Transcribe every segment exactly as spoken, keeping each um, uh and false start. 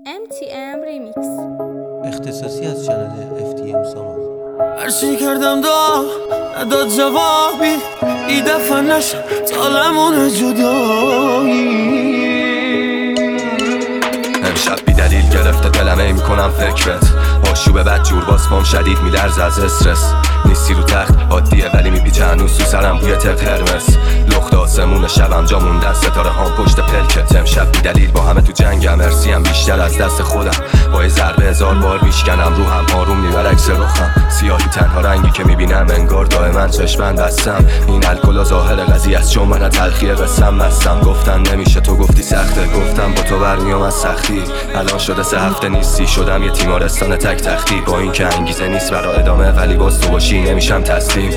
ام تی ام ریمیکس اختصاصی از چنل اف تی ام سامان. هرچی کردم دا نداد جوابی، ای دفعه نشد طالمون جدایی. امشب بی دلیل گرفته دلم ای میکنم فکرت، آشوب بد جور باز پام شدید میلرز از استرس. نیستی رو تخت عادیه ولی میپیچه هنوز تو سرم بوی تق هرمس. لخت آسمون شبم جا موندن ستاره هم پشت پلکت. امشب بی دلیل با همه تو جنگم، ارسیم بیشتر از دست خودم. با یه ضربه هزار بار میشکنم روحم، آروم میبر عکس رخم. سیاهی تنها رنگی که میبینم انگار دائما چشمن بستم. این الکل ظاهر قضیه است چون من تلخیه قسم مستم. گفتن نمیشه تو گفتی سخته، گفتم با تو برمیام از سختی. الان شده سه هفته نیستی، شدم یه تیمارستان تک تختی. با این که انگیزه نیست برا ادامه ولی باز تو باشی نمیشم تسلیم.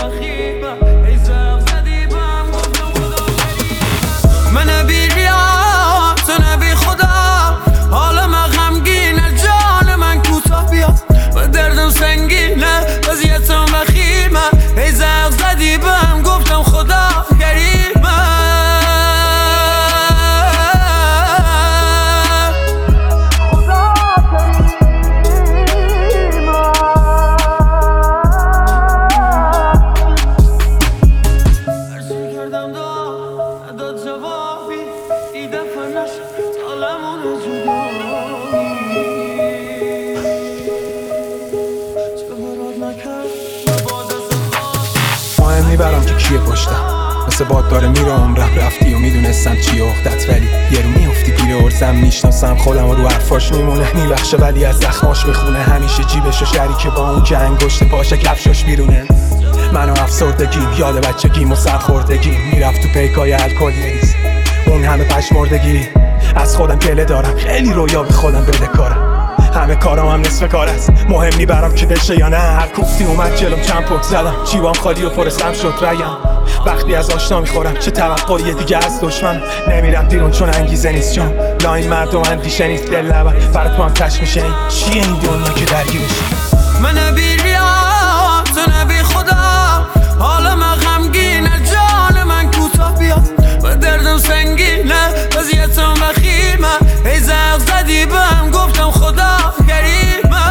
من بی ریا تو نبی خدا، حالا من غمگینه جان من کوتاه بیا. و دردم سنگینه وضعیتم وخیمه، ای زغ زدی بهم گفتم خدا گریمه. مهم میبرم که کیه پشتم، مثل باد داره میره عمرم. رفتی و میدونستم چیه اخدت، ولی یه رو میافتی گیر ارزم. میشناسم خودم و رو حرفاش میمونه، میبخشه ولی از زخماش میخونه. همیشه جیبشو شریکه با اون که انگشت پاشه کفشاش بیرونه. منو افسردگیم یاد بچگیم و سرخوردگی میرفت تو پیکای الکل میریز. اون همه پشمردگی از خودم گله دارم، خیلی رویا به خودم بده کارم. همه کارام هم نصف کار است، مهم میبرم که بشه یا نه. هر کوفتی اومد جلوم چند پک زدم، جیبام خالی و پرستم شد ریم. وقتی از آشنا میخورم چه توقعی دیگه از دشمن. نمیرم بیرون چون انگیزه نیست، چون لاین مردم اندیشه نیست. دل نبر برای تو هم تش میشه. این چیه این دنیا که درگیرش؟ من بی ریا تو نبی خدا، حالا من غمگینه جان من کوتاه بیا. و دردم سنگینه وضعیتم وخیمه، ای زغ زدی بهم گفتم خدا گریمه.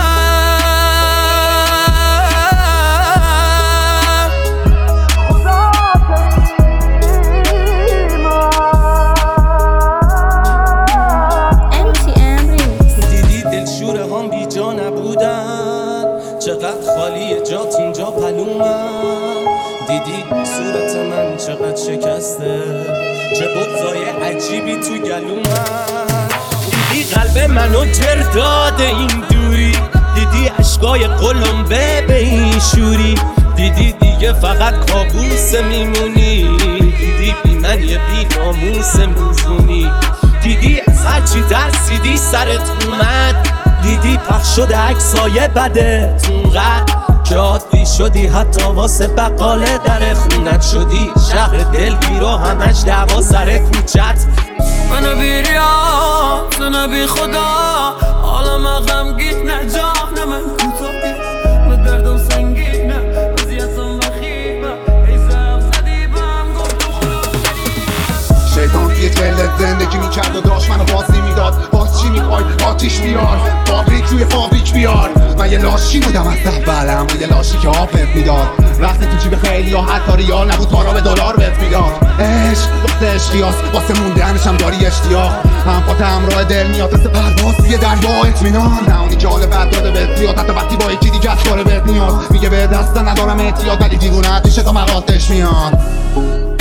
ام تی ام ریمیکس. دیدی دلشوره هم بی جا نبودن، چقدر خالیه جات اینجا پلومن. دیدی صورت من چقدر شکسته، چه بغضای عجیبی تو گلومن. دیدی قلب منو جر داده این دوری، دیدی عشقای قلمبه به این شوری. دیدی دیگه فقط کابوس میمونی، دیدی بی من یه بی ناموس میزونی. دیدی از هرچی ترسیدی سرت اومد، دیدی پخش شده عکسای بده اونقدر که عادی شدی. حتی واسه بقاله در خونت شدی شهر دلگیر و همش دعوا سر کوچت. من بی ریا تو نبی خدا، حالا من غمگینه جان من کوتاه بیا. و دردم سنگینه وضعیتم وخیمه، ای زغ زدی بهم گفتم خدا گریمه. شیطان توی تلت زندگی میکرد و داشت منو بازی میداد. باز چی میخوای آتیش بیار، فابریک روی فابریک بیار. من یه لاشی بودم از اولم، یه لاشی که آبت میداد. وقتی تو جیب خیلی یا حتی ریال نبود پارا به دلار بهت میداد. عشق وقت عشقیاست واسه موندنشم داری اشتیاق. هم پات همراه دل میاد مثل پرواز توی دریا اطمینان. نه اونی که حال بد داده بهت بیاد، حتی وقتی با یکی دیگه از کاره بهت میاد. میگه به دست ندارم احتیاط ولی دیوونه پیش تا مقاتش میاد.